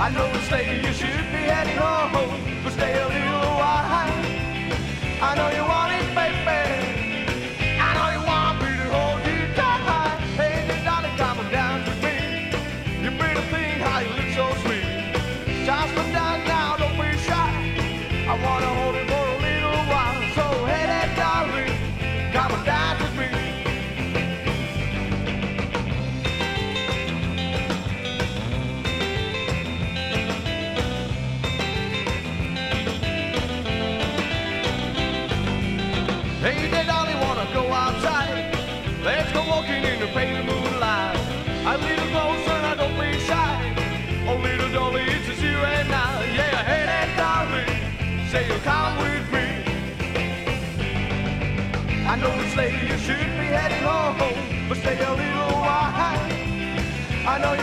I know it's late, you should be heading home, but stay a little while. I know you want it, baby. I know you want me to hold you tight. Hey, darling, come on down with me. You pretty thing, how you look so sweet. Just look down now, don't be shy. I wanna hold you for a little while. So hey there, darling, come on down with me. Hey there, darling, wanna go outside? Let's go walking in the pale moonlight. A little closer, now don't be shy. Oh, little dolly, it's just you and I. Yeah, hey there, darling, say you'll come with me. I know it's late, you should be heading home, but stay a little while. I know you